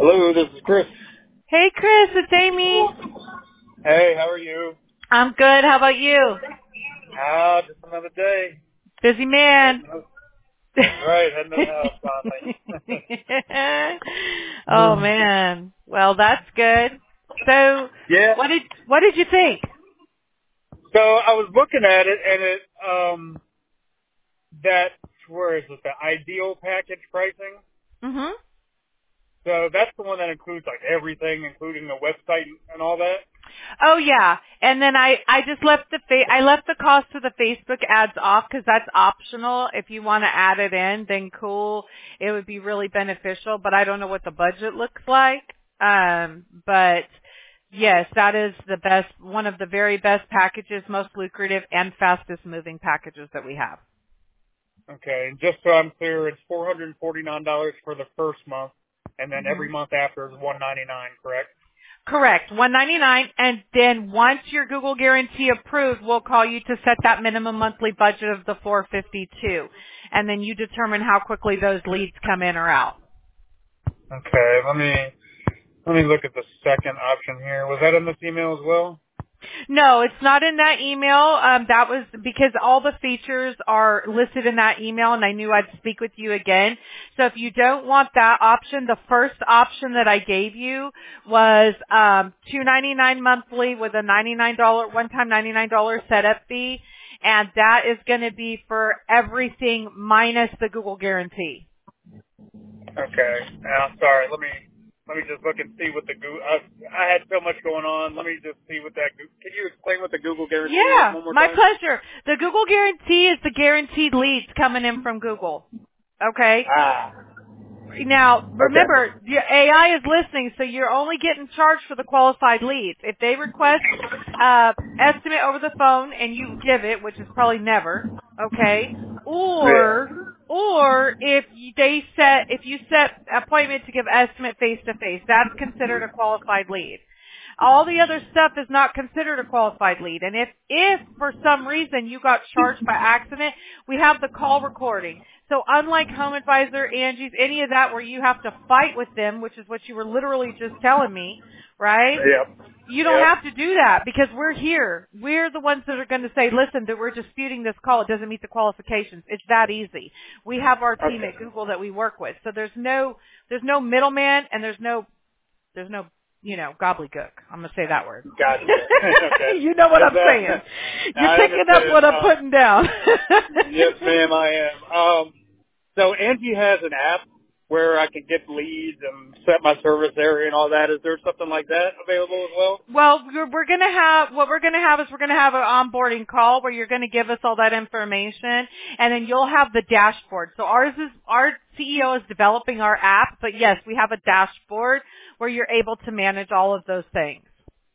Hello, this is Chris. Hey, Chris, it's Amy. Hey, how are you? I'm good. How about you? Just another day. Busy man. That's right, heading to the house finally. Oh man. Well, that's good. So, Yeah. what did you think? So I was looking at it, and where is it? The ideal package pricing. Mhm. So that's the one that includes like everything, including the website and all that. Oh yeah. And then I just left I left the cost of the Facebook ads off because that's optional. If you want to add it in, then cool. It would be really beneficial, but I don't know what the budget looks like. But yes, that is one of the very best packages, most lucrative and fastest moving packages that we have. Okay, and just so I'm clear, it's $449 for the first month, and then Mhm. every month after is $199, correct? Correct, $199, and then once your Google Guarantee approved, we'll call you to set that minimum monthly budget of the $452, and then you determine how quickly those leads come in or out. Okay, let me look at the second option here. Was that in this email as well? No, it's not in that email. That was because all the features are listed in that email, and I knew I'd speak with you again. So if you don't want that option, the first option that I gave you was $299 monthly with a $99 one-time $99 setup fee, and that is going to be for everything minus the Google guarantee. Okay. Sorry. Let me just look and see what the Google. I had so much going on. Let me just see what that. Can you explain what the Google guarantee is Yeah, one more my time? pleasure. The Google guarantee is the guaranteed leads coming in from Google. Okay? Ah. Now, Okay. remember, your AI is listening, so you're only getting charged for the qualified leads. If they request estimate over the phone and you give it, which is probably never, okay, Yeah. or if you set appointment to give estimate face to face, that's considered a qualified lead. All the other stuff is not considered a qualified lead. And if for some reason you got charged by accident, we have the call recording. So unlike Home Advisor, Angie's, any of that where you have to fight with them, which is what you were literally just telling me, right? Yep. You don't Yep. have to do that because we're here. We're the ones that are going to say, listen, that we're disputing this call. It doesn't meet the qualifications. It's that easy. We have our team Okay. at Google that we work with. So there's no middleman and there's no gobbledygook. I'm going to say that word. Gotcha. Okay. You know what Is I'm saying. that? You're I picking up understand. what I'm putting down. Yes, ma'am. I am. So Angie has an app where I can get leads and set my service area and all that. Is there something like that available as well? Well, we're going to have, what we're going to have is we're going to have an onboarding call where you're going to give us all that information and then you'll have the dashboard. So our CEO is developing our app, but yes, we have a dashboard where you're able to manage all of those things.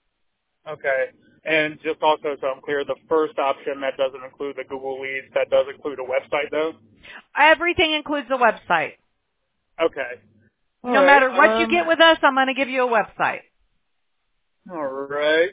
Okay. And just also so I'm clear, the first option that doesn't include the Google Leads, that does include a website though? Everything includes a website. Okay. All No right. matter what you get with us, I'm going to give you a website. All right.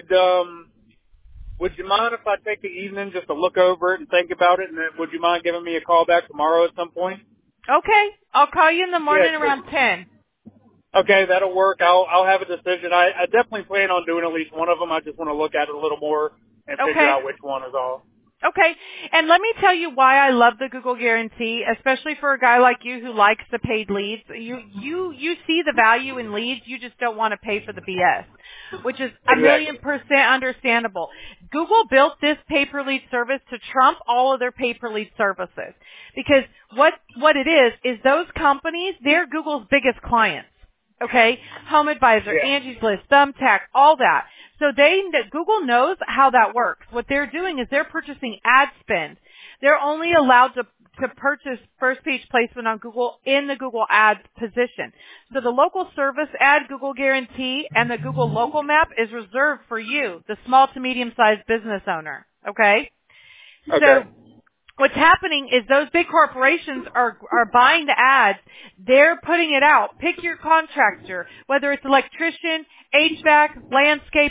Would you mind if I take the evening just to look over it and think about it, and then would you mind giving me a call back tomorrow at some point? Okay. I'll call you in the Yeah. morning around 10. Okay, that'll work. I'll have a decision. I definitely plan on doing at least one of them. I just want to look at it a little more and figure Okay. out which one is all. Okay. And let me tell you why I love the Google guarantee, especially for a guy like you who likes the paid leads. You see the value in leads, you just don't want to pay for the BS, which is Exactly. 1,000,000% understandable. Google built this pay-per-lead service to trump all of their pay-per-lead services. Because what it is those companies, they're Google's biggest clients. Okay? Home Advisor, Yeah. Angie's List, Thumbtack, all that. So Google knows how that works. What they're doing is they're purchasing ad spend. They're only allowed to purchase first page placement on Google in the Google Ads position. So the local service ad Google guarantee and the Google local map is reserved for you, the small to medium sized business owner. Okay? Okay. So what's happening is those big corporations are buying the ads. They're putting it out. Pick your contractor, whether it's electrician, HVAC, landscaper,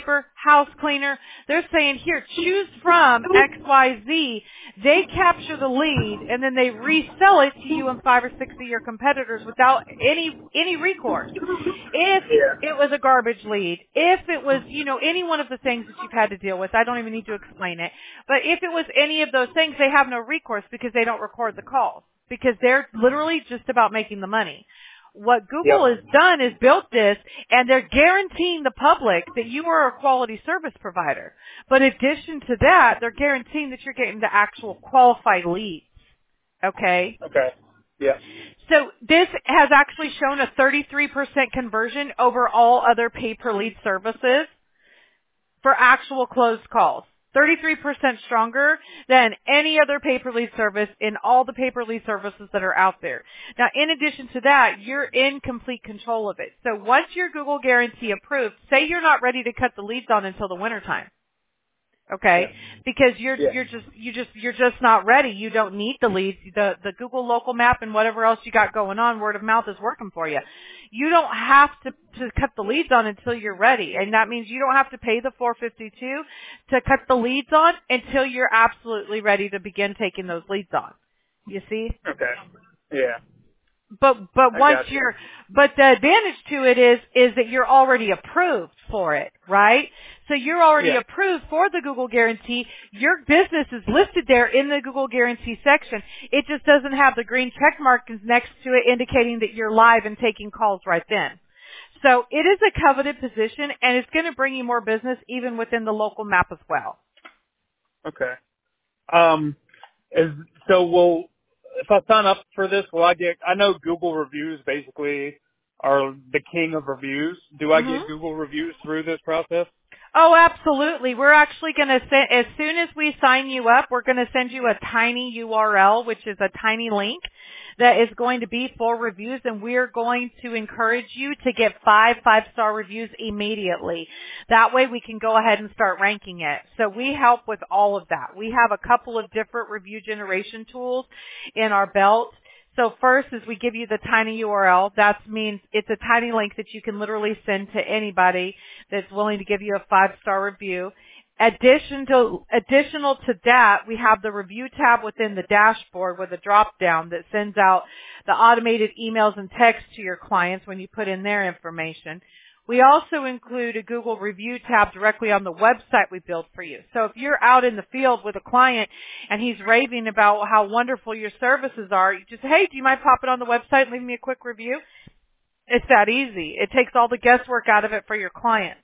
house cleaner. They're saying, here, choose from XYZ. They capture the lead, and then they resell it to you and 5 or 6 of your competitors without any recourse. If it was a garbage lead, if it was, any one of the things that you've had to deal with, I don't even need to explain it. But if it was any of those things, they have no recourse because they don't record the calls. Because they're literally just about making the money. What Google has done is built this, and they're guaranteeing the public that you are a quality service provider. But in addition to that, they're guaranteeing that you're getting the actual qualified leads. Okay? Okay. Yeah. So this has actually shown a 33% conversion over all other pay-per-lead services for actual closed calls. 33% stronger than any other pay-per-lead service in all the pay-per-lead services that are out there. Now, in addition to that, you're in complete control of it. So once your Google Guarantee approved, say you're not ready to cut the leads on until the wintertime. Okay? Because you're just not ready. You don't need the leads. The Google local map and whatever else you got going on, word of mouth is working for you. You don't have to cut the leads on until you're ready. And that means you don't have to pay the $452 to cut the leads on until you're absolutely ready to begin taking those leads on. You see? Okay. Yeah. But the advantage to it is that you're already approved for it, right? So you're already approved for the Google Guarantee. Your business is listed there in the Google Guarantee section. It just doesn't have the green check mark next to it indicating that you're live and taking calls right then. So it is a coveted position, and it's going to bring you more business even within the local map as well. Okay. If I sign up for this, I know Google reviews basically are the king of reviews. Do I get Google reviews through this process? Oh, absolutely. We're actually going to send, as soon as we sign you up, we're going to send you a tiny URL, which is a tiny link that is going to be for reviews, and we're going to encourage you to get 5 5-star reviews immediately. That way we can go ahead and start ranking it. So we help with all of that. We have a couple of different review generation tools in our belt. So first is we give you the tiny URL. That means it's a tiny link that you can literally send to anybody that's willing to give you a 5-star review. Additional to that, we have the review tab within the dashboard with a drop down that sends out the automated emails and texts to your clients when you put in their information. We also include a Google review tab directly on the website we built for you. So if you're out in the field with a client and he's raving about how wonderful your services are, you just say, hey, do you mind popping on the website and leaving me a quick review? It's that easy. It takes all the guesswork out of it for your clients.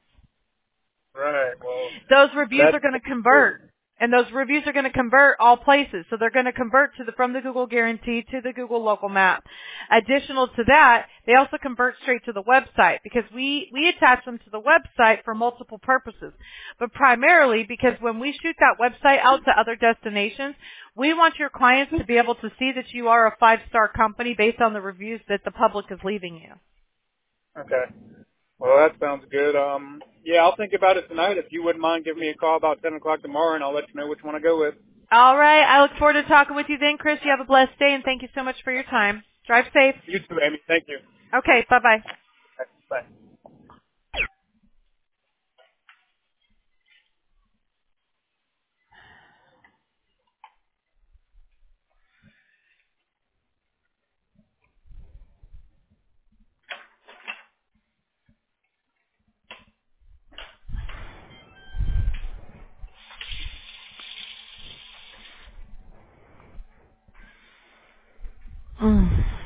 Right. Well, those reviews are going to convert. And those reviews are going to convert all places. So they're going to convert from the Google Guarantee to the Google Local Map. Additional to that, they also convert straight to the website because we attach them to the website for multiple purposes. But primarily because when we shoot that website out to other destinations, we want your clients to be able to see that you are a 5-star company based on the reviews that the public is leaving you. Okay. Well, that sounds good. I'll think about it tonight. If you wouldn't mind giving me a call about 10 o'clock tomorrow, and I'll let you know which one I go with. All right. I look forward to talking with you then, Chris. You have a blessed day, and thank you so much for your time. Drive safe. You too, Amy. Thank you. Okay. Bye-bye. Bye. Mm.